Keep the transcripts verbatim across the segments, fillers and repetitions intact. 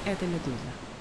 Это «Медуза».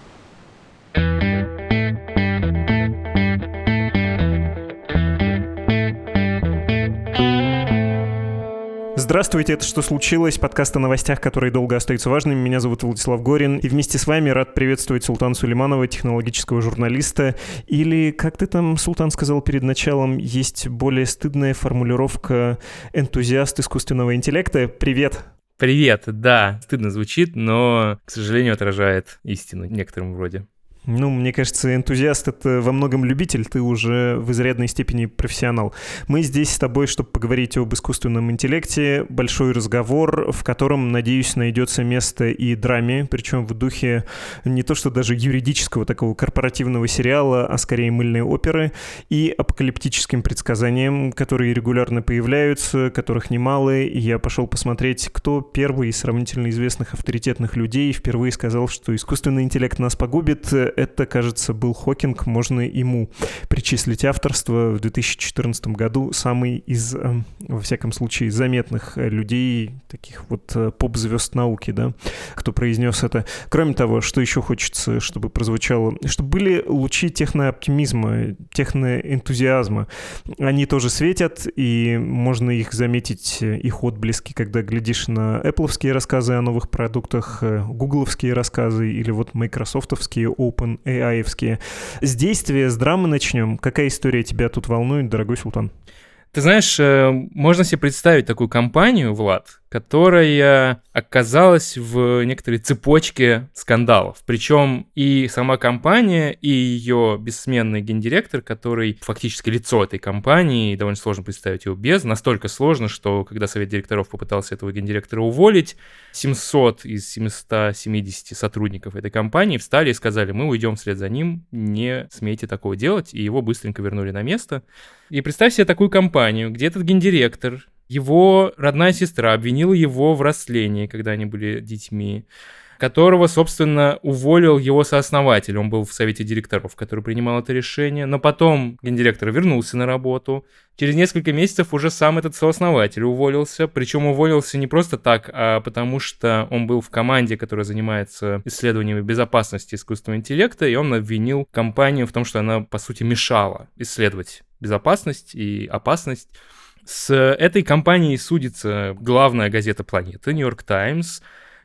Здравствуйте, это «Что случилось?» Подкаст о новостях, которые долго остаются важными. Меня зовут Владислав Горин, и вместе с вами рад приветствовать Султана Сулейманова, технологического журналиста. Или, как ты там, Султан, сказал перед началом, есть более стыдная формулировка «энтузиаст искусственного интеллекта». Привет! Привет, да, стыдно звучит, но, к сожалению, отражает истину в некотором роде. Ну, мне кажется, энтузиаст — это во многом любитель, ты уже в изрядной степени профессионал. Мы здесь с тобой, чтобы поговорить об искусственном интеллекте, большой разговор, в котором, надеюсь, найдется место и драме, причем в духе не то что даже юридического такого корпоративного сериала, а скорее мыльной оперы, и апокалиптическим предсказаниям, которые регулярно появляются, которых немало. И я пошел посмотреть, кто первый из сравнительно известных авторитетных людей впервые сказал, что искусственный интеллект нас погубит. Это, кажется, был Хокинг, можно ему причислить авторство. В две тысячи четырнадцатом году самый из, во всяком случае, заметных людей, таких вот поп-звезд науки, да, кто произнес это. Кроме того, что еще хочется, чтобы прозвучало, чтобы были лучи технооптимизма, техноэнтузиазма. Они тоже светят, и можно их заметить, их отблески, когда глядишь на Apple'овские рассказы о новых продуктах, гугловские рассказы или вот майкрософтовские, Open эй ай-евские. С действия, с драмы начнем. Какая история тебя тут волнует, дорогой Султан? Ты знаешь, можно себе представить такую компанию, Влад, которая оказалась в некоторой цепочке скандалов. Причем и сама компания, и ее бессменный гендиректор, который фактически лицо этой компании, и довольно сложно представить его без, настолько сложно, что когда совет директоров попытался этого гендиректора уволить, семьсот из семисот семидесяти сотрудников этой компании встали и сказали: мы уйдем вслед за ним, не смейте такого делать, и его быстренько вернули на место. И представь себе такую компанию, где этот гендиректор, его родная сестра обвинила его в растлении, когда они были детьми, которого, собственно, уволил его сооснователь. Он был в совете директоров, который принимал это решение. Но потом гендиректор вернулся на работу. Через несколько месяцев уже сам этот сооснователь уволился. Причем уволился не просто так, а потому что он был в команде, которая занимается исследованиями безопасности искусственного интеллекта, и он обвинил компанию в том, что она, по сути, мешала исследовать безопасность и опасность. С этой компанией судится главная газета планеты, Нью-Йорк Таймс,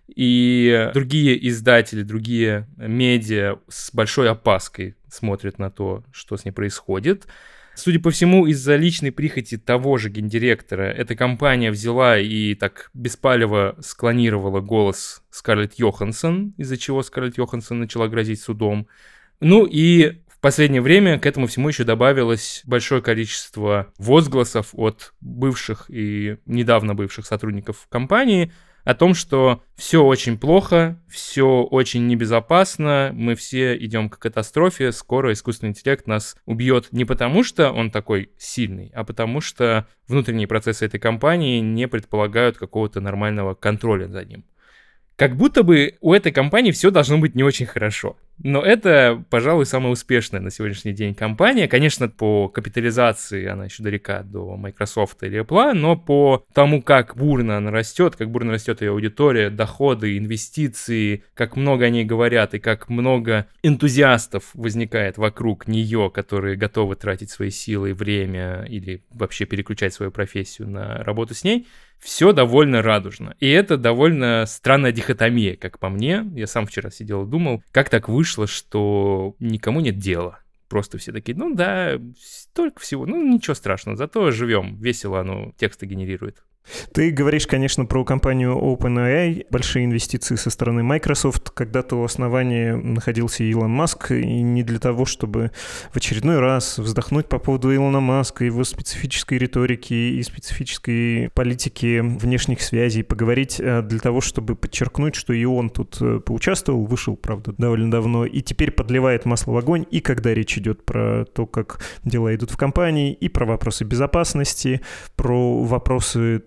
и другие издатели, другие медиа с большой опаской смотрят на то, что с ней происходит. Судя по всему, из-за личной прихоти того же гендиректора эта компания взяла и так беспалево склонировала голос Скарлетт Йоханссон, из-за чего Скарлетт Йоханссон начала грозить судом. Ну и в последнее время к этому всему еще добавилось большое количество возгласов от бывших и недавно бывших сотрудников компании о том, что все очень плохо, все очень небезопасно, мы все идем к катастрофе, скоро искусственный интеллект нас убьет не потому, что он такой сильный, а потому что внутренние процессы этой компании не предполагают какого-то нормального контроля за ним. Как будто бы у этой компании все должно быть не очень хорошо. Но это, пожалуй, самая успешная на сегодняшний день компания. Конечно, по капитализации она еще далека до Microsoft или Apple, но по тому, как бурно она растет, как бурно растет ее аудитория, доходы, инвестиции, как много о ней говорят и как много энтузиастов возникает вокруг нее, которые готовы тратить свои силы и время или вообще переключать свою профессию на работу с ней, все довольно радужно. И это довольно странная дихотомия, как по мне. Я сам вчера сидел и думал, как так вышло, что никому нет дела. Просто все такие: ну да, столько всего, ну ничего страшного, зато живем, весело оно тексты генерирует. Ты говоришь, конечно, про компанию OpenAI, большие инвестиции со стороны Microsoft. Когда-то у основания находился Илон Маск, и не для того, чтобы в очередной раз вздохнуть по поводу Илона Маска, его специфической риторики и специфической политики внешних связей, поговорить для того, чтобы подчеркнуть, что и он тут поучаствовал, вышел, правда, довольно давно, и теперь подливает масло в огонь, и когда речь идет про то, как дела идут в компании, и про вопросы безопасности, про вопросы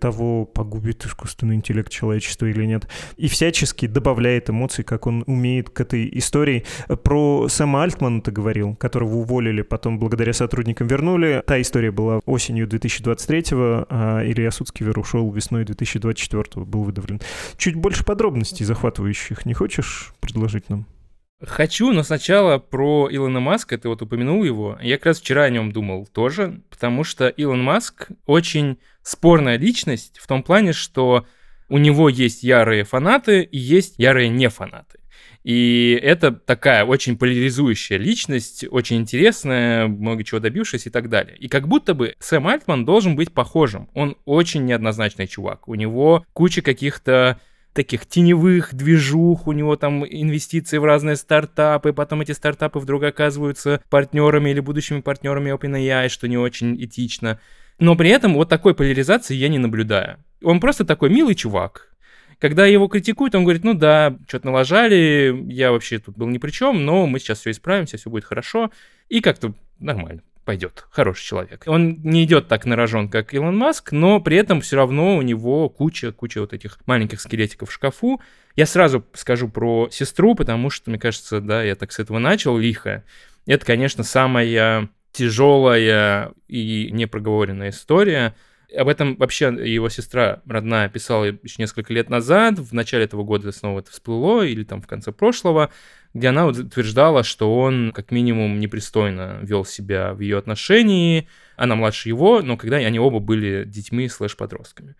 того, погубит искусственный интеллект человечества или нет. И всячески добавляет эмоций, как он умеет к этой истории. Про Сэма Альтмана ты говорил, которого уволили, потом благодаря сотрудникам вернули. Та история была осенью две тысячи двадцать третьего, а Илья Суцкивер ушел весной две тысячи двадцать четвёртого, был выдавлен. Чуть больше подробностей захватывающих не хочешь предложить нам? Хочу, но сначала про Илона Маска, ты вот упомянул его. Я как раз вчера о нем думал тоже, потому что Илон Маск очень спорная личность в том плане, что у него есть ярые фанаты и есть ярые не-фанаты. И это такая очень поляризующая личность, очень интересная, много чего добившись и так далее. И как будто бы Сэм Альтман должен быть похожим. Он очень неоднозначный чувак. У него куча каких-то таких теневых движух, у него там инвестиции в разные стартапы, потом эти стартапы вдруг оказываются партнерами или будущими партнерами OpenAI, что не очень этично. Но при этом вот такой поляризации я не наблюдаю. Он просто такой милый чувак. Когда его критикуют, он говорит, ну да, что-то налажали, я вообще тут был ни при чем, но мы сейчас все исправимся, все будет хорошо, и как-то нормально. Пойдет, хороший человек. Он не идет так на рожон, как Илон Маск, но при этом все равно у него куча, куча вот этих маленьких скелетиков в шкафу. Я сразу скажу про сестру, потому что, мне кажется, да, я так с этого начал, лихо. Это, конечно, самая тяжелая и непроговоренная история. Об этом вообще его сестра родная писала еще несколько лет назад, в начале этого года снова это всплыло, или там в конце прошлого, где она утверждала, что он как минимум непристойно вел себя в ее отношении, она младше его, но когда они оба были детьми слэш-подростками.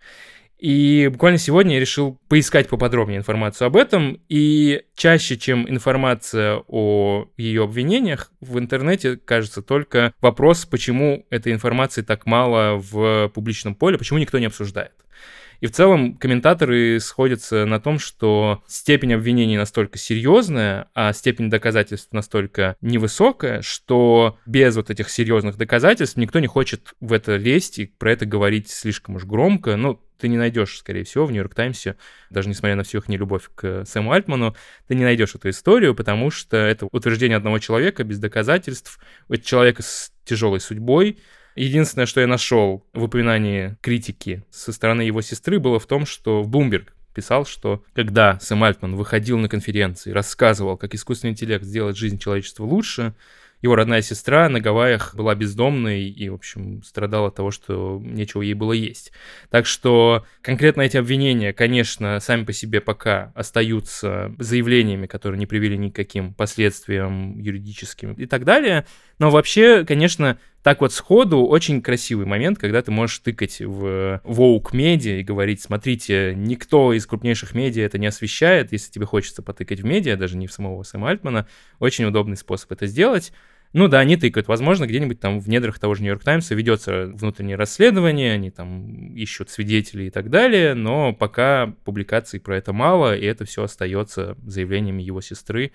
И буквально сегодня я решил поискать поподробнее информацию об этом, и чаще, чем информация о ее обвинениях, в интернете, кажется, только вопрос, почему этой информации так мало в публичном поле, почему никто не обсуждает. И в целом комментаторы сходятся на том, что степень обвинений настолько серьезная, а степень доказательств настолько невысокая, что без вот этих серьезных доказательств никто не хочет в это лезть и про это говорить слишком уж громко. Ну, ты не найдешь, скорее всего, в Нью-Йорк Таймсе, даже несмотря на всю их нелюбовь к Сэму Альтману, ты не найдешь эту историю, потому что это утверждение одного человека без доказательств, у человека с тяжелой судьбой. Единственное, что я нашел в упоминании критики со стороны его сестры, было в том, что в Bloomberg писал, что когда Сэм Альтман выходил на конференции, рассказывал, как искусственный интеллект сделает жизнь человечества лучше, его родная сестра на Гавайях была бездомной и, в общем, страдала от того, что нечего ей было есть. Так что конкретно эти обвинения, конечно, сами по себе пока остаются заявлениями, которые не привели ни к каким последствиям юридическим и так далее. Но вообще, конечно, так вот сходу очень красивый момент, когда ты можешь тыкать в woke медиа и говорить, смотрите, никто из крупнейших медиа это не освещает, если тебе хочется потыкать в медиа, даже не в самого Сэма Альтмана, очень удобный способ это сделать. Ну да, они тыкают. Возможно, где-нибудь там в недрах того же Нью-Йорк Таймса ведется внутреннее расследование, они там ищут свидетелей и так далее, но пока публикаций про это мало, и это все остается заявлениями его сестры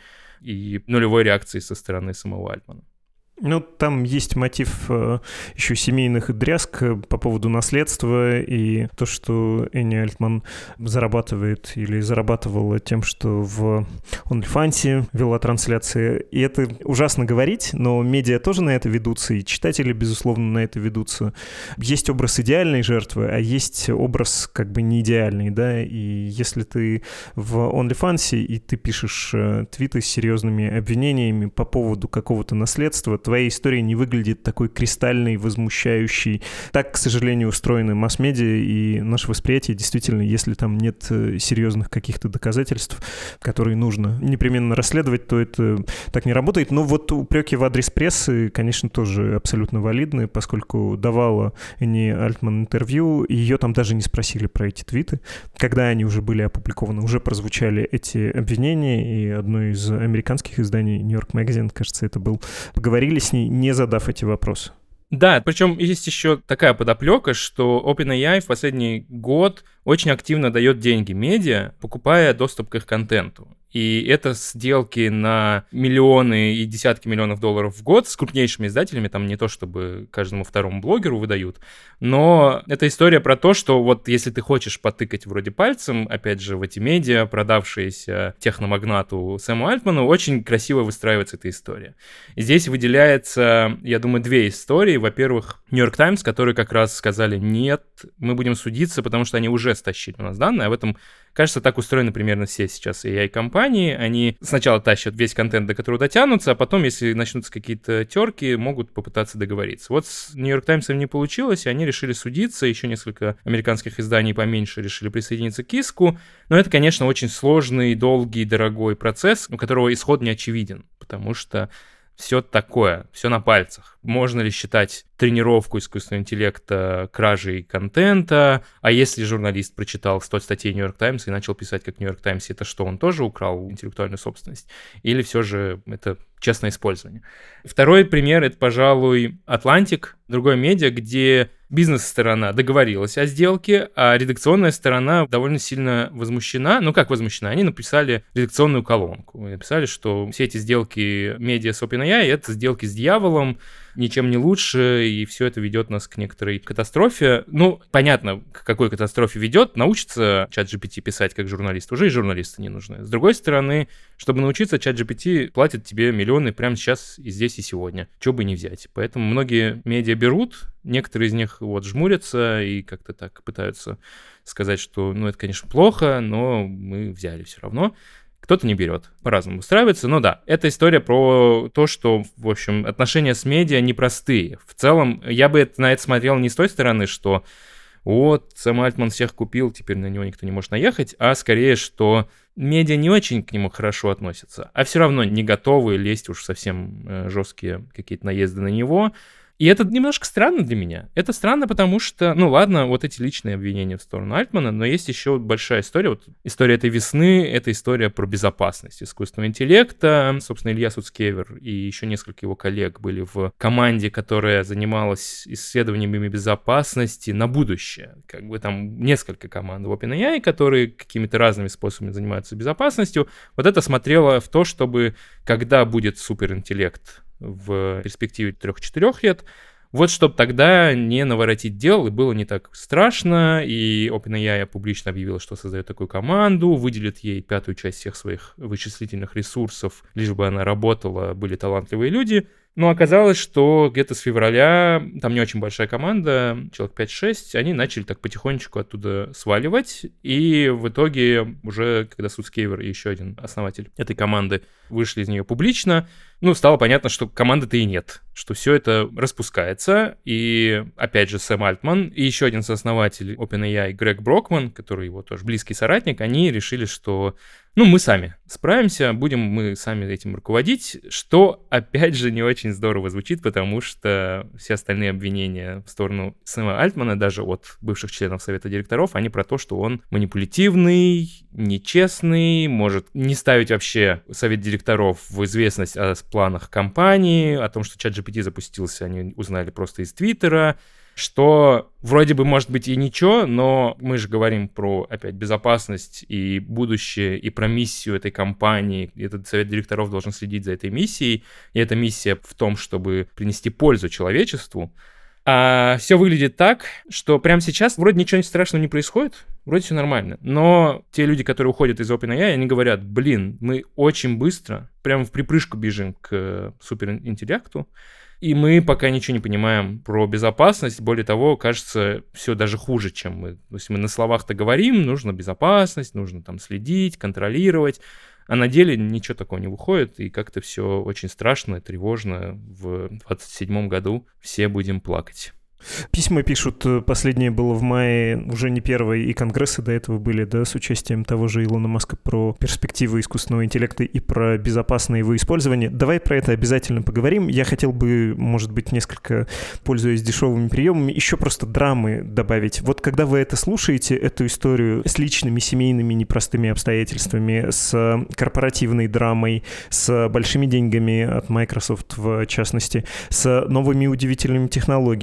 и нулевой реакцией со стороны самого Альтмана. Ну, там есть мотив э, еще семейных дрязг по поводу наследства и то, что Энни Альтман зарабатывает или зарабатывала тем, что в OnlyFans вела трансляции. И это ужасно говорить, но медиа тоже на это ведутся, и читатели, безусловно, на это ведутся. Есть образ идеальной жертвы, а есть образ как бы не идеальный, да, и если ты в OnlyFans и ты пишешь э, твиты с серьезными обвинениями по поводу какого-то наследства, твоя история не выглядит такой кристальной, возмущающей. Так, к сожалению, устроены масс-медиа и наше восприятие. Действительно, если там нет серьезных каких-то доказательств, которые нужно непременно расследовать, то это так не работает. Но вот упреки в адрес прессы, конечно, тоже абсолютно валидны, поскольку давала Энни Альтман интервью, и ее там даже не спросили про эти твиты. Когда они уже были опубликованы, уже прозвучали эти обвинения, и одно из американских изданий, New York Magazine, кажется, это был, поговорили с ней, не задав эти вопросы. Да, причем есть еще такая подоплека, что OpenAI в последний год очень активно дает деньги медиа, покупая доступ к их контенту. И это сделки на миллионы и десятки миллионов долларов в год с крупнейшими издателями, там не то чтобы каждому второму блогеру выдают, но это история про то, что вот если ты хочешь потыкать вроде пальцем, опять же, в эти медиа, продавшиеся техномагнату Сэму Альтману, очень красиво выстраивается эта история. И здесь выделяется, я думаю, две истории. Во-первых, Нью-Йорк Таймс, которые как раз сказали: нет, мы будем судиться, потому что они уже стащили у нас данные. Об этом, кажется, так устроены примерно все сейчас эй ай-компании. Они сначала тащат весь контент, до которого дотянутся, а потом, если начнутся какие-то терки, могут попытаться договориться. Вот с Нью-Йорк Таймсом не получилось, и они решили судиться. Еще несколько американских изданий поменьше решили присоединиться к иску. Но это, конечно, очень сложный, долгий, дорогой процесс, у которого исход не очевиден, потому что все такое, все на пальцах. Можно ли считать тренировку искусственного интеллекта кражей контента? А если журналист прочитал сто статей Нью-Йорк Таймс и начал писать как Нью-Йорк Таймс, это что, он тоже украл интеллектуальную собственность? Или все же это честное использование? Второй пример — это, пожалуй, Атлантик, другое медиа, где бизнес-сторона договорилась о сделке, а редакционная сторона довольно сильно возмущена. Ну, как возмущена? Они написали редакционную колонку. Написали, что все эти сделки медиа с OpenAI — это сделки с дьяволом, ничем не лучше, и все это ведет нас к некоторой катастрофе. Ну, понятно, к какой катастрофе ведет. Научится ChatGPT писать как журналист, уже и журналисты не нужны. С другой стороны, чтобы научиться, ChatGPT платит тебе миллионы прямо сейчас и здесь, и сегодня. Чего бы не взять. Поэтому многие медиа берут, некоторые из них вот жмурятся и как-то так пытаются сказать, что, ну, это, конечно, плохо, но мы взяли все равно. Кто-то не берет, по-разному устраивается. Но да, это история про то, что, в общем, отношения с медиа непростые. В целом, я бы на это смотрел не с той стороны, что вот, Сэм Альтман всех купил, теперь на него никто не может наехать, а скорее, что медиа не очень к нему хорошо относятся, а все равно не готовы лезть уж совсем э, жесткие какие-то наезды на него. И это немножко странно для меня. Это странно, потому что, ну ладно, вот эти личные обвинения в сторону Альтмана, но есть еще большая история. Вот история этой весны — это история про безопасность искусственного интеллекта. Собственно, Илья Суцкевер и еще несколько его коллег были в команде, которая занималась исследованиями безопасности на будущее. Как бы там несколько команд в OpenAI, которые какими-то разными способами занимаются безопасностью. Вот это смотрело в то, чтобы, когда будет суперинтеллект в перспективе трех-четырех лет, вот чтобы тогда не наворотить дел, и было не так страшно, и OpenAI публично объявила, что создает такую команду, выделит ей пятую часть всех своих вычислительных ресурсов, лишь бы она работала, были талантливые люди. Но оказалось, что где-то с февраля, там не очень большая команда, человек пять-шесть, они начали так потихонечку оттуда сваливать, и в итоге уже, когда Суцкевер и еще один основатель этой команды вышли из нее публично, ну, стало понятно, что команды-то и нет, что все это распускается, и опять же Сэм Альтман и еще один сооснователь OpenAI Грег Брокман, который его тоже близкий соратник, они решили, что ну, мы сами справимся, будем мы сами этим руководить, что, опять же, не очень здорово звучит, потому что все остальные обвинения в сторону Сэма Альтмана, даже от бывших членов Совета директоров, они про то, что он манипулятивный, нечестный, может не ставить вообще Совет директоров в известность о планах компании, о том, что ChatGPT запустился, они узнали просто из Твиттера, что вроде бы может быть и ничего, но мы же говорим про, опять, безопасность и будущее, и про миссию этой компании. И этот совет директоров должен следить за этой миссией, и эта миссия в том, чтобы принести пользу человечеству. А все выглядит так, что прямо сейчас вроде ничего страшного не происходит, вроде все нормально. Но те люди, которые уходят из OpenAI, они говорят: блин, мы очень быстро, прямо в припрыжку бежим к суперинтеллекту, и мы пока ничего не понимаем про безопасность. Более того, кажется, все даже хуже, чем мы. То есть мы на словах-то говорим, нужно безопасность, нужно там следить, контролировать. А на деле ничего такого не выходит, и как-то все очень страшно, тревожно. В двадцать седьмом году все будем плакать. Письма пишут, последнее было в мае, уже не первое, и конгрессы до этого были, да, с участием того же Илона Маска, про перспективы искусственного интеллекта и про безопасное его использование. Давай про это обязательно поговорим. Я хотел бы, может быть, несколько, пользуясь дешевыми приемами, еще просто драмы добавить. Вот когда вы это слушаете, эту историю с личными, семейными, непростыми обстоятельствами, с корпоративной драмой, с большими деньгами от Microsoft, в частности, с новыми удивительными технологиями,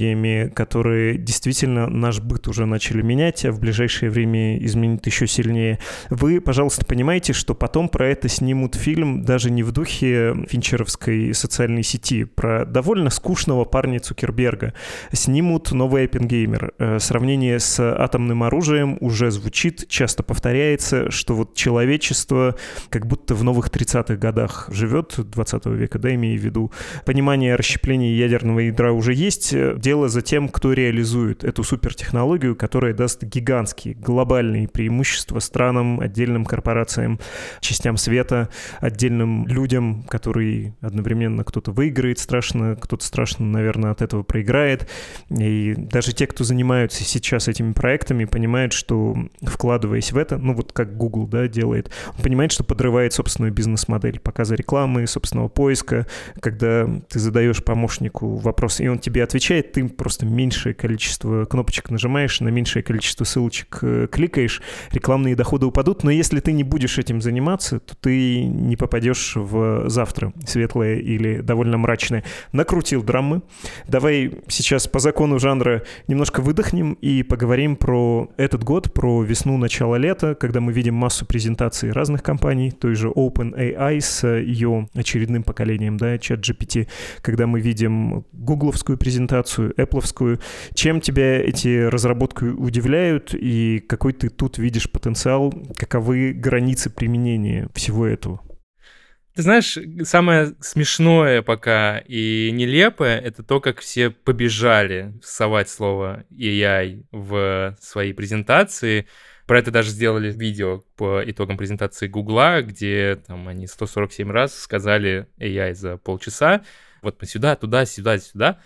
программы, которые действительно наш быт уже начали менять, а в ближайшее время изменят еще сильнее. Вы, пожалуйста, понимаете, что потом про это снимут фильм даже не в духе финчеровской социальной сети, про довольно скучного парня Цукерберга. Снимут новый Оппенгеймер. Сравнение с атомным оружием уже звучит, часто повторяется, что вот человечество как будто в новых тридцатых годах живет, двадцатого века, да, имею в виду. Понимание расщепления ядерного ядра уже есть. Дело за тем, кто реализует эту супертехнологию, которая даст гигантские, глобальные преимущества странам, отдельным корпорациям, частям света, отдельным людям, которые одновременно кто-то выиграет страшно, кто-то страшно, наверное, от этого проиграет. И даже те, кто занимаются сейчас этими проектами, понимают, что, вкладываясь в это, ну вот как Google, да, делает, он понимает, что подрывает собственную бизнес-модель показа рекламы, собственного поиска. Когда ты задаешь помощнику вопрос, и он тебе отвечает, ты просто меньшее количество кнопочек нажимаешь, на меньшее количество ссылочек кликаешь, рекламные доходы упадут, но если ты не будешь этим заниматься, то ты не попадешь в завтра, светлое или довольно мрачное. Накрутил драмы. Давай сейчас по закону жанра немножко выдохнем и поговорим про этот год, про весну, начало лета, когда мы видим массу презентаций разных компаний, той же OpenAI с ее очередным поколением, да, ChatGPT, когда мы видим гугловскую презентацию, эппловскую. Чем тебя эти разработки удивляют и какой ты тут видишь потенциал, каковы границы применения всего этого? Ты знаешь, самое смешное пока и нелепое — это то, как все побежали совать слово эй ай в свои презентации. Про это даже сделали видео по итогам презентации Гугла, где там они сто сорок семь раз сказали эй ай за полчаса. Вот мы сюда, туда, сюда, сюда.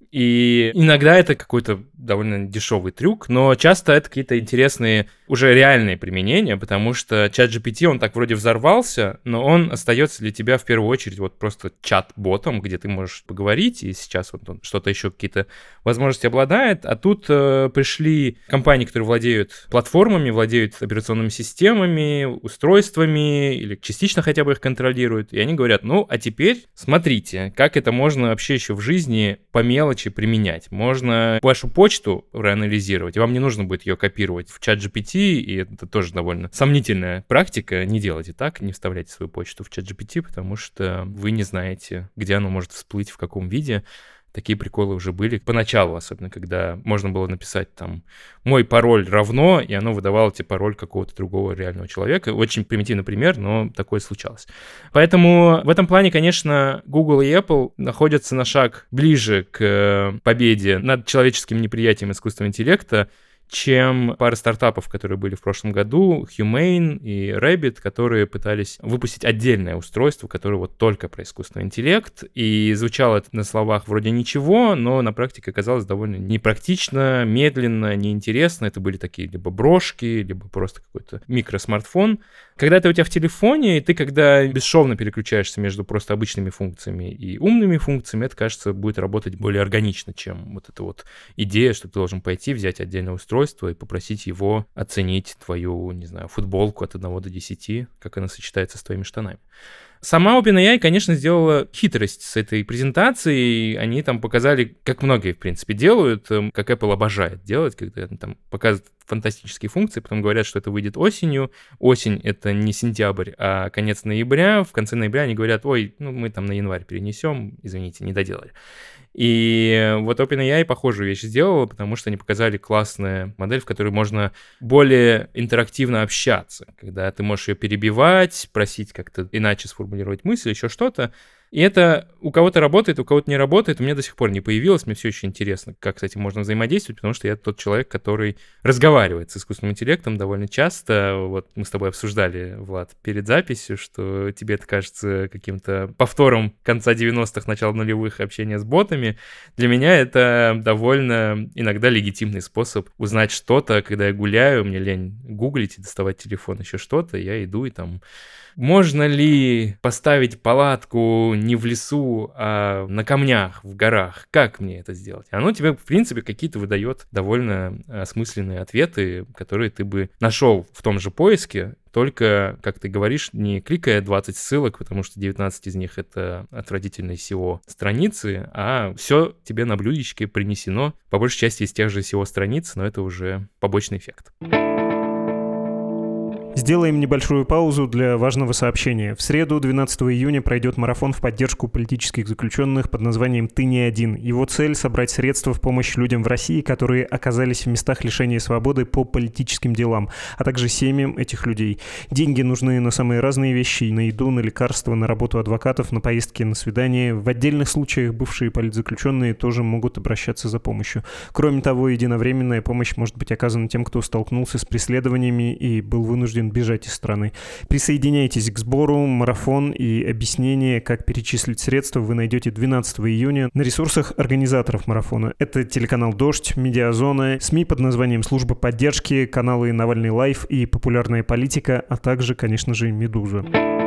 И иногда это какой-то довольно дешевый трюк, но часто это какие-то интересные, уже реальные применения, потому что ChatGPT, он так вроде взорвался, но он остается для тебя в первую очередь вот просто чат-ботом, где ты можешь поговорить, и сейчас вот он что-то еще, какие-то возможности обладает, а тут э, пришли компании, которые владеют платформами, владеют операционными системами, устройствами, или частично хотя бы их контролируют, и они говорят, ну, а теперь смотрите, как это можно вообще еще в жизни по мелочи применять. Можно вашу почту проанализировать, и вам не нужно будет ее копировать в ChatGPT, и это тоже довольно сомнительная практика. Не делайте так, не вставляйте свою почту в ChatGPT, потому что вы не знаете, где оно может всплыть, в каком виде. Такие приколы уже были поначалу, особенно когда можно было написать там «мой пароль равно», и оно выдавало тебе пароль какого-то другого реального человека. Очень примитивный пример, но такое случалось. Поэтому в этом плане, конечно, Google и Apple находятся на шаг ближе к победе над человеческим неприятием искусственного интеллекта, чем пара стартапов, которые были в прошлом году, Humane и Rabbit, которые пытались выпустить отдельное устройство, которое вот только про искусственный интеллект, и звучало это на словах вроде ничего, но на практике оказалось довольно непрактично, медленно, неинтересно. Это были такие либо брошки, либо просто какой-то микросмартфон. Когда это у тебя в телефоне, и ты когда бесшовно переключаешься между просто обычными функциями и умными функциями, это, кажется, будет работать более органично, чем вот эта вот идея, что ты должен пойти, взять отдельное устройство и попросить его оценить твою, не знаю, футболку от одного до десяти, как она сочетается с твоими штанами. Сама OpenAI, конечно, сделала хитрость с этой презентацией. Они там показали, как многие, в принципе, делают, как Apple обожает делать, когда они там показывают фантастические функции, потом говорят, что это выйдет осенью. Осень — это не сентябрь, а конец ноября. В конце ноября они говорят, ой, ну мы там на январь перенесем, извините, не доделали. И вот OpenAI похожую вещь сделала, потому что они показали классную модель, в которой можно более интерактивно общаться, когда ты можешь ее перебивать, просить как-то иначе сформулировать мысль, еще что-то. И это у кого-то работает, у кого-то не работает. У меня до сих пор не появилось. Мне все еще интересно, как с этим можно взаимодействовать, потому что я тот человек, который разговаривает с искусственным интеллектом довольно часто. Вот мы с тобой обсуждали, Влад, перед записью, что тебе это кажется каким-то повтором конца девяностых, начала нулевых общения с ботами. Для меня это довольно иногда легитимный способ узнать что-то, когда я гуляю, мне лень гуглить и доставать телефон, еще что-то, я иду и там... Можно ли поставить палатку не в лесу, а на камнях, в горах. Как мне это сделать? Оно тебе, в принципе, какие-то выдает довольно осмысленные ответы, которые ты бы нашел в том же поиске, только, как ты говоришь, не кликая двадцать ссылок, потому что девятнадцать из них — это отвратительные сео-страницы, а все тебе на блюдечке принесено, по большей части из тех же сео-страниц, но это уже побочный эффект. Сделаем небольшую паузу для важного сообщения. В среду, двенадцатого июня, пройдет марафон в поддержку политических заключенных под названием «Ты не один». Его цель — собрать средства в помощь людям в России, которые оказались в местах лишения свободы по политическим делам, а также семьям этих людей. Деньги нужны на самые разные вещи: на еду, на лекарства, на работу адвокатов, на поездки, на свидания. В отдельных случаях бывшие политзаключенные тоже могут обращаться за помощью. Кроме того, единовременная помощь может быть оказана тем, кто столкнулся с преследованиями и был вынужден бежать из страны. Присоединяйтесь к сбору. Марафон и объяснение, как перечислить средства, вы найдете двенадцатого июня на ресурсах организаторов марафона. Это телеканал «Дождь», «Медиазона», СМИ под названием «Служба поддержки», каналы «Навальный лайф» и «Популярная политика», а также, конечно же, «Медуза».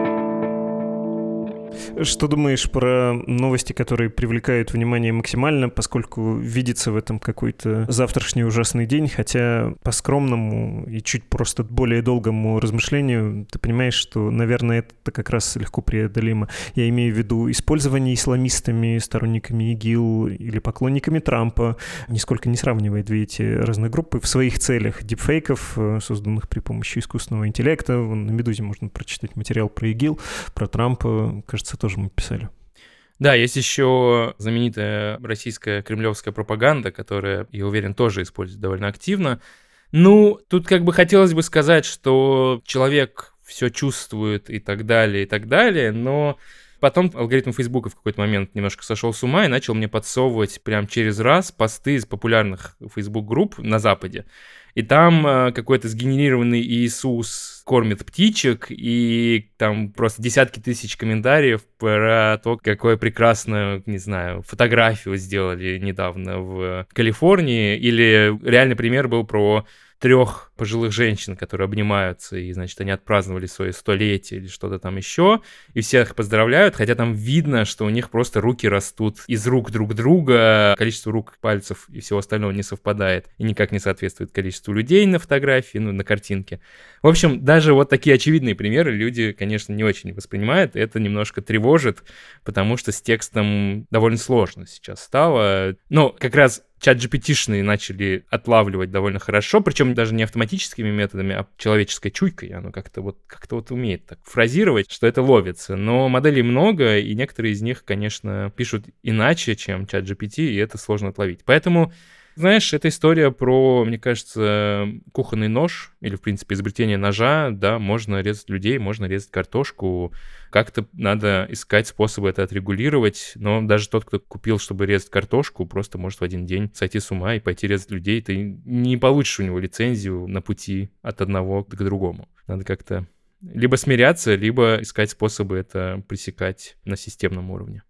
Что думаешь про новости, которые привлекают внимание максимально, поскольку видится в этом какой-то завтрашний ужасный день, хотя по скромному и чуть просто более долгому размышлению ты понимаешь, что, наверное, это как раз легко преодолимо. Я имею в виду использование исламистами, сторонниками ИГИЛ или поклонниками Трампа, нисколько не сравнивая две эти разные группы, в своих целях дипфейков, созданных при помощи искусственного интеллекта. На «Медузе» можно прочитать материал про ИГИЛ, про Трампа, кажется, тоже мы писали. Да, есть еще знаменитая российская кремлевская пропаганда, которая, я уверен, тоже использует довольно активно. Ну, тут как бы хотелось бы сказать, что человек все чувствует и так далее, и так далее, но потом алгоритм Фейсбука в какой-то момент немножко сошел с ума и начал мне подсовывать прям через раз посты из популярных Фейсбук-групп на Западе. И там э, какой-то сгенерированный Иисус кормит птичек, и там просто десятки тысяч комментариев про то, какую прекрасную, не знаю, фотографию сделали недавно в Калифорнии. Или реальный пример был про трех пожилых женщин, которые обнимаются, и, значит, они отпраздновали свое столетие или что-то там еще, и всех поздравляют, хотя там видно, что у них просто руки растут из рук друг друга, количество рук, пальцев и всего остального не совпадает, и никак не соответствует количеству людей на фотографии, ну, на картинке. В общем, даже вот такие очевидные примеры люди, конечно, не очень воспринимают, и это немножко тревожит, потому что с текстом довольно сложно сейчас стало. Ну, как раз чат-джи-пи-ти-шные начали отлавливать довольно хорошо, причем даже не автоматическими методами, а человеческой чуйкой. Оно как-то вот, как-то вот умеет так фразировать, что это ловится. Но моделей много, и некоторые из них, конечно, пишут иначе, чем чат-джи пи ти, и это сложно отловить. Поэтому, знаешь, это история про, мне кажется, кухонный нож, или, в принципе, изобретение ножа. Да, можно резать людей, можно резать картошку. Как-то надо искать способы это отрегулировать, но даже тот, кто купил, чтобы резать картошку, просто может в один день сойти с ума и пойти резать людей. Ты не получишь у него лицензию на пути от одного к другому. Надо как-то либо смиряться, либо искать способы это пресекать на системном уровне.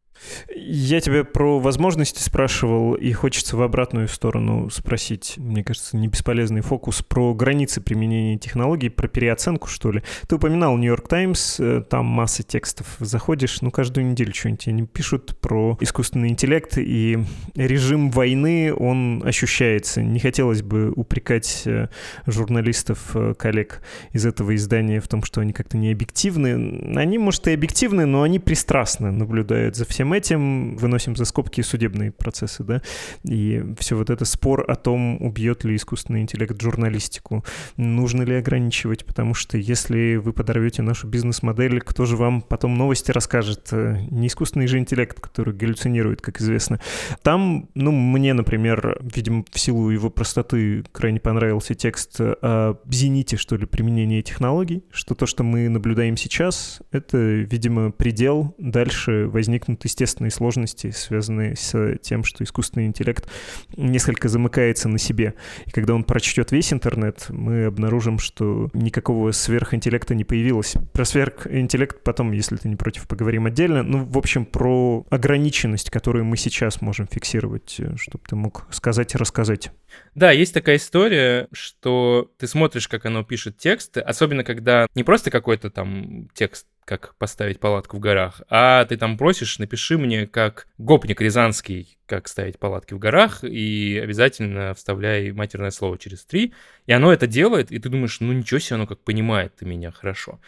Я тебя про возможности спрашивал, и хочется в обратную сторону спросить, мне кажется, не бесполезный фокус, про границы применения технологий, про переоценку, что ли. Ты упоминал «Нью-Йорк Таймс», там масса текстов. Заходишь, ну, каждую неделю что-нибудь они пишут про искусственный интеллект, и режим войны, он ощущается. Не хотелось бы упрекать журналистов, коллег из этого издания в том, что они как-то не объективны. Они, может, и объективны, но они пристрастно наблюдают за всем этим, выносим за скобки судебные процессы, да, и все вот это спор о том, убьет ли искусственный интеллект журналистику, нужно ли ограничивать, потому что если вы подорвете нашу бизнес-модель, кто же вам потом новости расскажет? Не искусственный же интеллект, который галлюцинирует, как известно. Там, ну, мне, например, видимо, в силу его простоты крайне понравился текст о зените, что ли, применения технологий, что то, что мы наблюдаем сейчас, это, видимо, предел, дальше возникнут естественные сложности, связанные с тем, что искусственный интеллект несколько замыкается на себе. И когда он прочтет весь интернет, мы обнаружим, что никакого сверхинтеллекта не появилось. Про сверхинтеллект потом, если ты не против, поговорим отдельно. Ну, в общем, про ограниченность, которую мы сейчас можем фиксировать, чтобы ты мог сказать и рассказать. Да, есть такая история, что ты смотришь, как оно пишет тексты, особенно когда не просто какой-то там текст, как поставить палатку в горах, а ты там просишь, напиши мне, как гопник рязанский, как ставить палатки в горах, и обязательно вставляй матерное слово через три, и оно это делает, и ты думаешь, ну ничего себе, оно как понимает ты меня хорошо.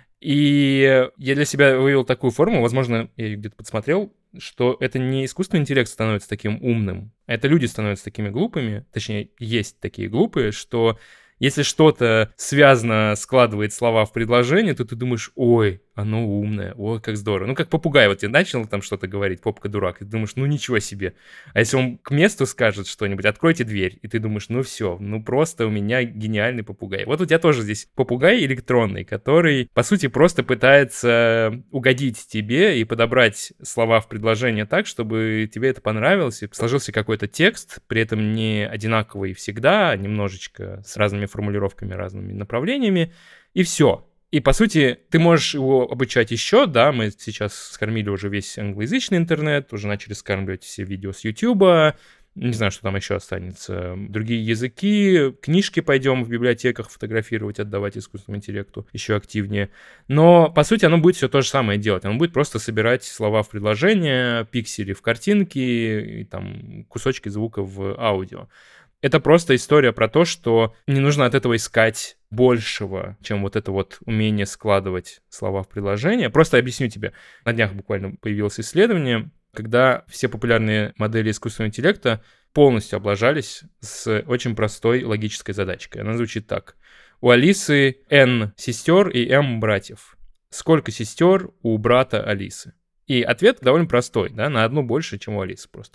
И я для себя вывел такую форму, возможно, я ее где-то подсмотрел, что это не искусственный интеллект становится таким умным, а это люди становятся такими глупыми, точнее, есть такие глупые, что если что-то связано складывает слова в предложение, то ты думаешь, ой, оно умное, ой, как здорово. Ну, как попугай, вот тебе начал там что-то говорить, попка дурак, и ты думаешь, ну, ничего себе. А если он к месту скажет что-нибудь, откройте дверь, и ты думаешь, ну, все, ну, просто у меня гениальный попугай. Вот у тебя тоже здесь попугай электронный, который, по сути, просто пытается угодить тебе и подобрать слова в предложение так, чтобы тебе это понравилось, и сложился какой-то текст, при этом не одинаковый всегда, а немножечко с разными формулировками, разными направлениями, и все. И, по сути, ты можешь его обучать еще, да, мы сейчас скормили уже весь англоязычный интернет, уже начали скармливать все видео с Ютуба, не знаю, что там еще останется, другие языки, книжки пойдем в библиотеках фотографировать, отдавать искусственному интеллекту еще активнее. Но, по сути, оно будет все то же самое делать, оно будет просто собирать слова в предложения, пиксели в картинки, и, там, кусочки звука в аудио. Это просто история про то, что не нужно от этого искать большего, чем вот это вот умение складывать слова в предложение. Просто объясню тебе. На днях буквально появилось исследование, когда все популярные модели искусственного интеллекта полностью облажались с очень простой логической задачкой. Она звучит так. У Алисы N сестер и M братьев. Сколько сестер у брата Алисы? И ответ довольно простой, да, на одну больше, чем у Алисы просто.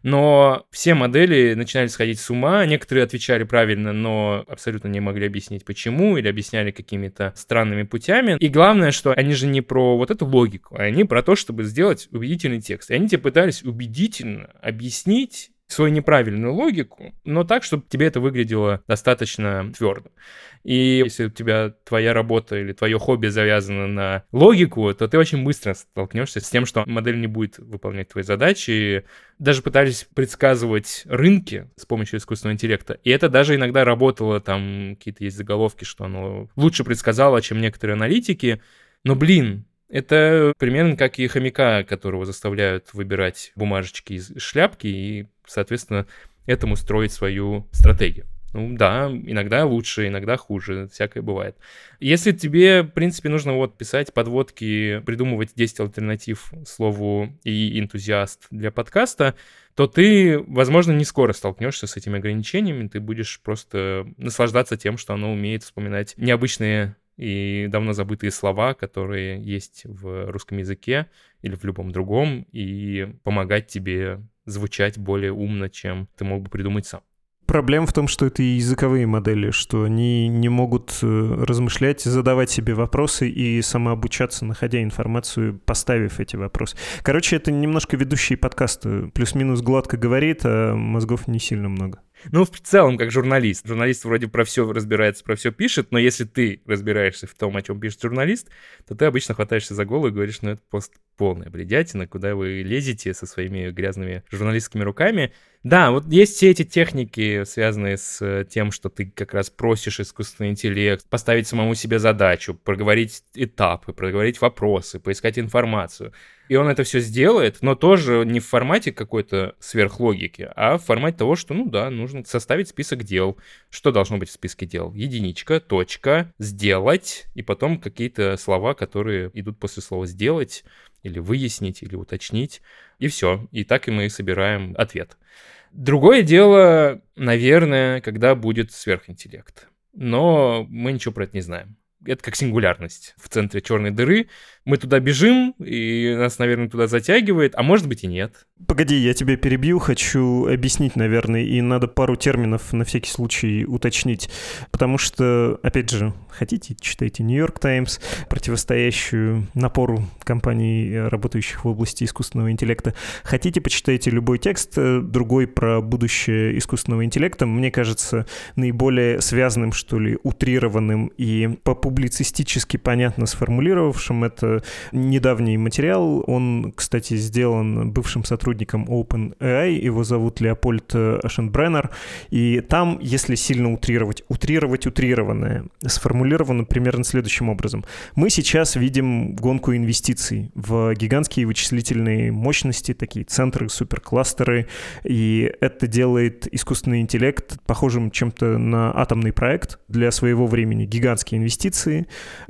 Но все модели начинали сходить с ума, некоторые отвечали правильно, но абсолютно не могли объяснить почему, или объясняли какими-то странными путями. И главное, что они же не про вот эту логику, а они про то, чтобы сделать убедительный текст. И они тебе пытались убедительно объяснить свою неправильную логику, но так, чтобы тебе это выглядело достаточно твердо. И если у тебя твоя работа или твое хобби завязано на логику, то ты очень быстро столкнешься с тем, что модель не будет выполнять твои задачи. Даже пытались предсказывать рынки с помощью искусственного интеллекта, и это даже иногда работало, там какие-то есть заголовки, что оно лучше предсказало, чем некоторые аналитики, но, блин, это примерно как и хомяка, которого заставляют выбирать бумажечки из шляпки и, соответственно, этому строить свою стратегию. Ну да, иногда лучше, иногда хуже, всякое бывает. Если тебе, в принципе, нужно вот писать подводки, придумывать десять альтернатив слову и энтузиаст для подкаста, то ты, возможно, не скоро столкнешься с этими ограничениями, ты будешь просто наслаждаться тем, что оно умеет вспоминать необычные и давно забытые слова, которые есть в русском языке или в любом другом, и помогать тебе звучать более умно, чем ты мог бы придумать сам. Проблема в том, что это и языковые модели, что они не могут размышлять, задавать себе вопросы и самообучаться, находя информацию, поставив эти вопросы. Короче, это немножко ведущие подкасты. Плюс-минус гладко говорит, а мозгов не сильно много. Ну, в целом, как журналист. Журналист вроде про все разбирается, про все пишет, но если ты разбираешься в том, о чем пишет журналист, то ты обычно хватаешься за голову и говоришь, ну, это просто полная бредятина, куда вы лезете со своими грязными журналистскими руками. Да, вот есть все эти техники, связанные с тем, что ты как раз просишь искусственный интеллект поставить самому себе задачу, проговорить этапы, проговорить вопросы, поискать информацию. И он это все сделает, но тоже не в формате какой-то сверхлогики, а в формате того, что, ну да, нужно составить список дел. Что должно быть в списке дел? Единичка, точка, сделать, и потом какие-то слова, которые идут после слова «сделать», или «выяснить», или «уточнить», и все. И так и мы собираем ответ. Другое дело, наверное, когда будет сверхинтеллект. Но мы ничего про это не знаем. Это как сингулярность в центре черной дыры. Мы туда бежим, и нас, наверное, туда затягивает, а может быть и нет. Погоди, я тебя перебью, хочу объяснить, наверное, и надо пару терминов на всякий случай уточнить, потому что, опять же, хотите, читайте «Нью-Йорк Таймс», противостоящую напору компаний, работающих в области искусственного интеллекта. Хотите, почитайте любой текст, другой про будущее искусственного интеллекта, мне кажется, наиболее связанным, что ли, утрированным и по-публицистически понятно сформулировавшим это недавний материал. Он, кстати, сделан бывшим сотрудником сотрудником OpenAI, его зовут Леопольд Ашенбреннер, и там, если сильно утрировать, утрировать утрированное, сформулировано примерно следующим образом. Мы сейчас видим гонку инвестиций в гигантские вычислительные мощности, такие центры, суперкластеры, и это делает искусственный интеллект похожим чем-то на атомный проект для своего времени. Гигантские инвестиции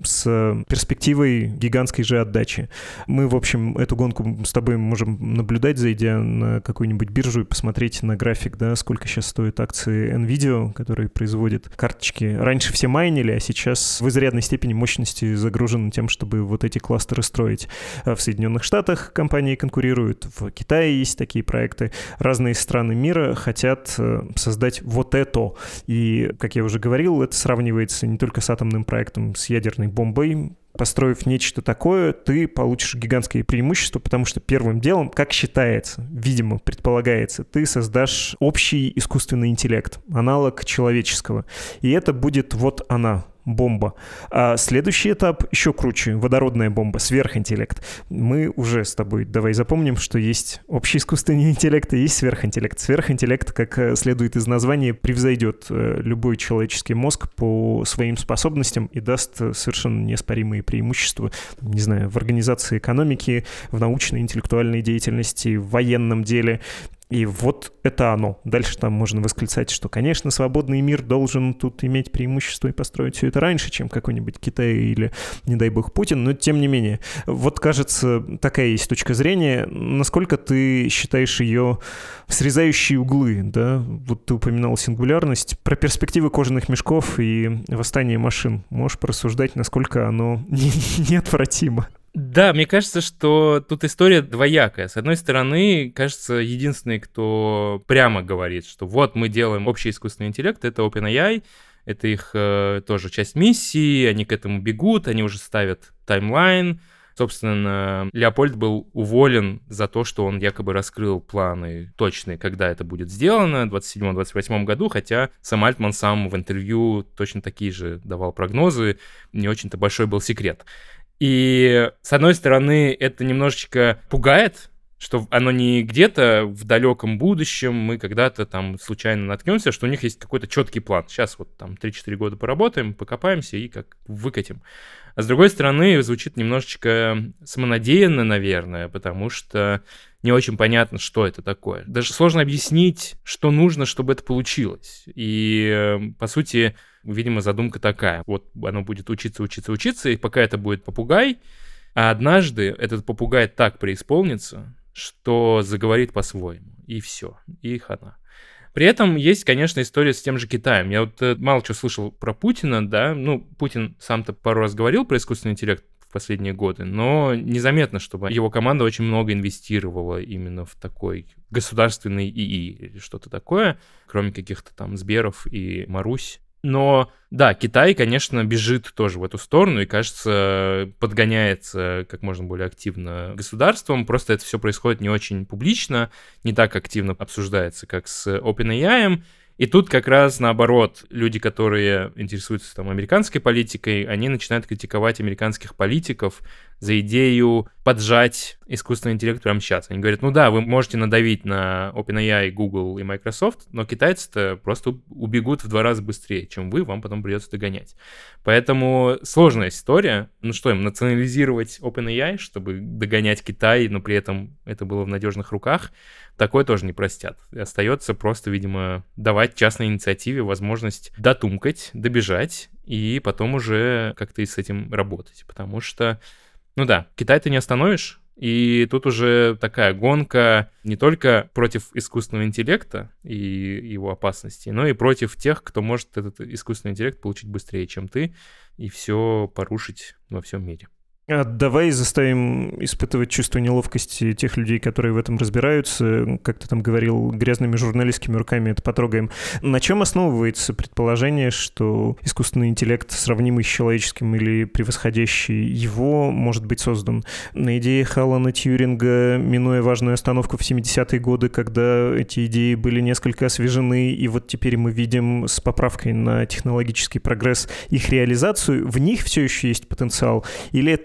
с перспективой гигантской же отдачи. Мы, в общем, эту гонку с тобой можем наблюдать, зайдя на какую-нибудь биржу и посмотреть на график, да, сколько сейчас стоят акции NVIDIA, которые производят карточки. Раньше все майнили, а сейчас в изрядной степени мощности загружены тем, чтобы вот эти кластеры строить. В Соединенных Штатах компании конкурируют, в Китае есть такие проекты. Разные страны мира хотят создать вот это. И, как я уже говорил, это сравнивается не только с атомным проектом, с ядерной бомбой. Построив нечто такое, ты получишь гигантское преимущество, потому что первым делом, как считается, видимо, предполагается, ты создашь общий искусственный интеллект, аналог человеческого. И это будет вот она, бомба. А следующий этап еще круче. Водородная бомба, сверхинтеллект. Мы уже с тобой давай запомним, что есть общий искусственный интеллект и есть сверхинтеллект. Сверхинтеллект, как следует из названия, превзойдет любой человеческий мозг по своим способностям и даст совершенно неоспоримые преимущества, не знаю, в организации экономики, в научной, интеллектуальной деятельности, в военном деле. И вот это оно. Дальше там можно восклицать, что, конечно, свободный мир должен тут иметь преимущество и построить все это раньше, чем какой-нибудь Китай или, не дай бог, Путин, но тем не менее. Вот, кажется, такая есть точка зрения. Насколько ты считаешь ее срезающей углы, да? Вот ты упоминал сингулярность. Про перспективы кожаных мешков и восстание машин. Можешь порассуждать, насколько оно неотвратимо? Да, мне кажется, что тут история двоякая. С одной стороны, кажется, единственный, кто прямо говорит, что вот мы делаем общий искусственный интеллект, это OpenAI, это их э, тоже часть миссии, они к этому бегут, они уже ставят таймлайн. Собственно, Леопольд был уволен за то, что он якобы раскрыл планы точные, когда это будет сделано, в двадцать седьмом - двадцать восьмом году, хотя сам Альтман сам в интервью точно такие же давал прогнозы, не очень-то большой был секрет. И, с одной стороны, это немножечко пугает, что оно не где-то в далеком будущем, мы когда-то там случайно наткнемся, что у них есть какой-то четкий план. Сейчас вот там три-четыре года поработаем, покопаемся и как выкатим. А с другой стороны, звучит немножечко самонадеянно, наверное, потому что не очень понятно, что это такое. Даже сложно объяснить, что нужно, чтобы это получилось. И, по сути, видимо, задумка такая. Вот оно будет учиться, учиться, учиться, и пока это будет попугай, а однажды этот попугай так преисполнится, что заговорит по-своему. И все. И хана. При этом есть, конечно, история с тем же Китаем. Я вот э, мало чего слышал про Путина, да. Ну, Путин сам-то пару раз говорил про искусственный интеллект в последние годы, но незаметно, чтобы его команда очень много инвестировала именно в такой государственный ИИ или что-то такое, кроме каких-то там Сберов и Марусь. Но, да, Китай, конечно, бежит тоже в эту сторону и, кажется, подгоняется как можно более активно государством. Просто это все происходит не очень публично, не так активно обсуждается, как с OpenAI. И тут как раз наоборот, люди, которые интересуются там американской политикой, они начинают критиковать американских политиков за идею поджать искусственный интеллект прямо сейчас. Они говорят, ну да, вы можете надавить на OpenAI, Google и Microsoft, но китайцы-то просто убегут в два раза быстрее, чем вы, вам потом придется догонять. Поэтому сложная история. Ну что им, национализировать OpenAI, чтобы догонять Китай, но при этом это было в надежных руках? Такое тоже не простят. И остается просто, видимо, давать частной инициативе возможность дотумкать, добежать и потом уже как-то и с этим работать. Потому что, ну да, Китай ты не остановишь, и тут уже такая гонка не только против искусственного интеллекта и его опасностей, но и против тех, кто может этот искусственный интеллект получить быстрее, чем ты, и все порушить во всем мире. А давай заставим испытывать чувство неловкости тех людей, которые в этом разбираются. Как ты там говорил, грязными журналистскими руками это потрогаем. На чем основывается предположение, что искусственный интеллект, сравнимый с человеческим или превосходящий его, может быть создан? На идеях Алана Тьюринга, минуя важную остановку в семидесятые годы, когда эти идеи были несколько освежены, и вот теперь мы видим с поправкой на технологический прогресс их реализацию, в них все еще есть потенциал? Или это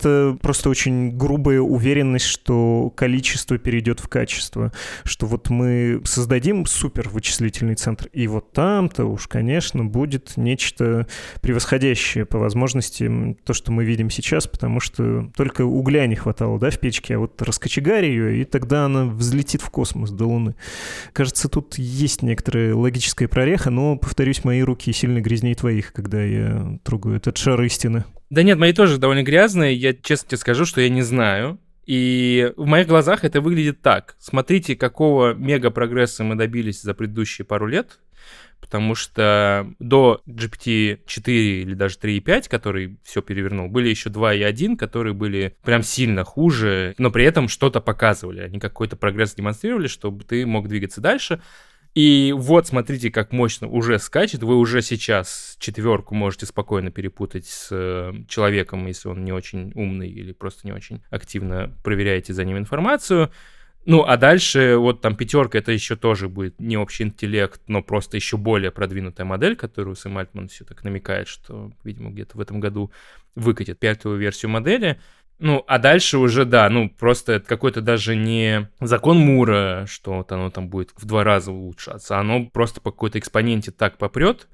это просто очень грубая уверенность, что количество перейдет в качество, что вот мы создадим супер вычислительный центр, и вот там-то уж, конечно, будет нечто превосходящее по возможностям то, что мы видим сейчас, потому что только угля не хватало, да, в печке, а вот раскочегарь ее, и тогда она взлетит в космос до Луны. Кажется, тут есть некоторая логическая прореха, но, повторюсь, мои руки сильно грязнее твоих, когда я трогаю этот шар истины. Да нет, мои тоже довольно грязные, я честно тебе скажу, что я не знаю. И в моих глазах это выглядит так. Смотрите, какого мега-прогресса мы добились за предыдущие пару лет, потому что до джи пи ти четыре или даже три и пять, который все перевернул, были еще два и один, которые были прям сильно хуже, но при этом что-то показывали. Они какой-то прогресс демонстрировали, чтобы ты мог двигаться дальше. И вот, смотрите, как мощно уже скачет. Вы уже сейчас четверку можете спокойно перепутать с человеком, если он не очень умный или просто не очень активно проверяете за ним информацию. Ну, а дальше вот там пятерка, это еще тоже будет не общий интеллект, но просто еще более продвинутая модель, которую Сэм Альтман все так намекает, что, видимо, где-то в этом году выкатит пятую версию модели. Ну, а дальше уже, да, ну, просто это какой-то даже не закон Мура, что вот оно там будет в два раза улучшаться, оно просто по какой-то экспоненте так попрет,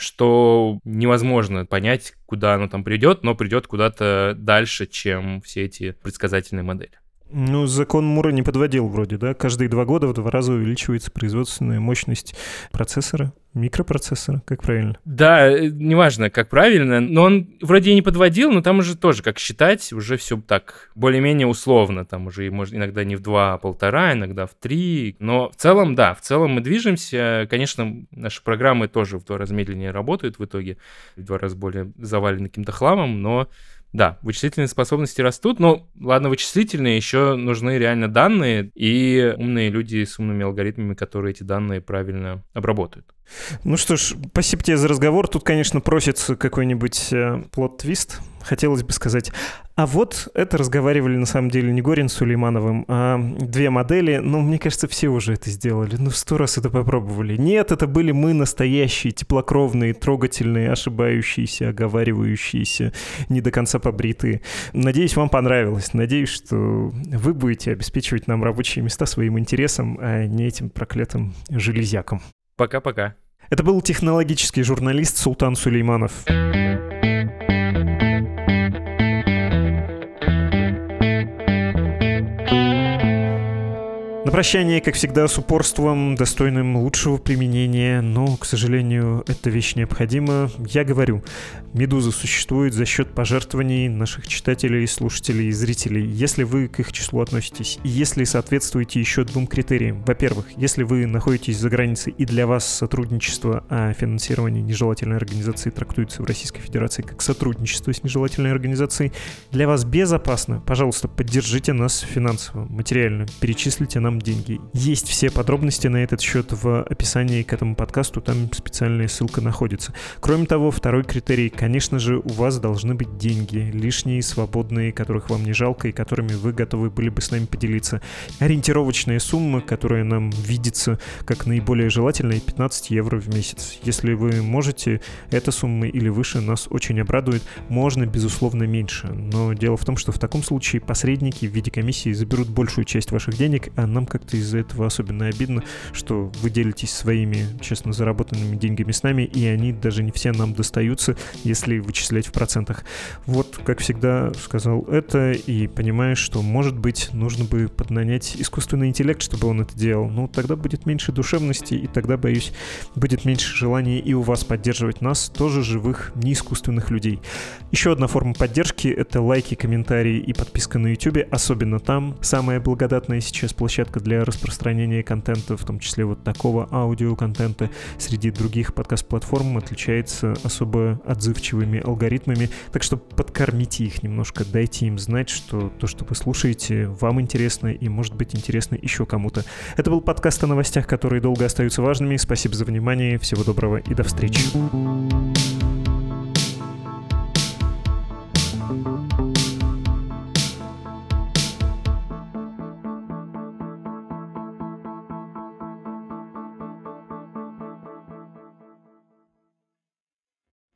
что невозможно понять, куда оно там придет, но придет куда-то дальше, чем все эти предсказательные модели. Ну, закон Мура не подводил вроде, да? Каждые два года в два раза увеличивается производственная мощность процессора, микропроцессора, как правильно? Да, неважно, как правильно, но он вроде и не подводил, но там уже тоже, как считать, уже все так более-менее условно, там уже может, иногда не в два, а полтора, иногда в три, но в целом, да, в целом мы движемся, конечно, наши программы тоже в два раза медленнее работают в итоге, в два раза более завалены каким-то хламом, но да, вычислительные способности растут, но, ладно, вычислительные, еще нужны реально данные и умные люди с умными алгоритмами, которые эти данные правильно обработают. Ну что ж, спасибо тебе за разговор. Тут, конечно, просится какой-нибудь э, плот-твист. Хотелось бы сказать, а вот это разговаривали на самом деле не Горин с Сулеймановым, а две модели. Ну, мне кажется, все уже это сделали. Ну, сто раз это попробовали. Нет, это были мы настоящие, теплокровные, трогательные, ошибающиеся, оговаривающиеся, не до конца побритые. Надеюсь, вам понравилось. Надеюсь, что вы будете обеспечивать нам рабочие места своим интересом, а не этим проклятым железякам. Пока-пока. Это был технологический журналист Султан Сулейманов. На прощание, как всегда, с упорством, достойным лучшего применения, но, к сожалению, эта вещь необходима. Я говорю, «Медуза» существует за счет пожертвований наших читателей, слушателей и зрителей, если вы к их числу относитесь, и если соответствуете еще двум критериям. Во-первых, если вы находитесь за границей и для вас сотрудничество, а финансирование нежелательной организации трактуется в Российской Федерации как сотрудничество с нежелательной организацией, для вас безопасно, пожалуйста, поддержите нас финансово, материально, перечислите нам деньги. Есть все подробности на этот счет в описании к этому подкасту, там специальная ссылка находится. Кроме того, второй критерий, конечно же, у вас должны быть деньги, лишние, свободные, которых вам не жалко и которыми вы готовы были бы с нами поделиться. Ориентировочная сумма, которая нам видится как наиболее желательная, пятнадцать евро в месяц. Если вы можете, эта сумма или выше нас очень обрадует. Можно, безусловно, меньше. Но дело в том, что в таком случае посредники в виде комиссии заберут большую часть ваших денег, а нам как-то из-за этого особенно обидно, что вы делитесь своими честно заработанными деньгами с нами, и они даже не все нам достаются, если вычислять в процентах. Вот, как всегда, сказал это, и понимаешь, что, может быть, нужно бы поднанять искусственный интеллект, чтобы он это делал. Ну, тогда будет меньше душевности, и тогда, боюсь, будет меньше желания и у вас поддерживать нас, тоже живых, не искусственных людей. Еще одна форма поддержки — это лайки, комментарии и подписка на YouTube, особенно там. Самая благодатная сейчас площадка для распространения контента, в том числе вот такого аудиоконтента, среди других подкаст-платформ отличается особо отзывчивыми алгоритмами, так что подкормите их немножко, дайте им знать, что то, что вы слушаете, вам интересно и может быть интересно еще кому-то. Это был подкаст о новостях, которые долго остаются важными. Спасибо за внимание, всего доброго и до встречи.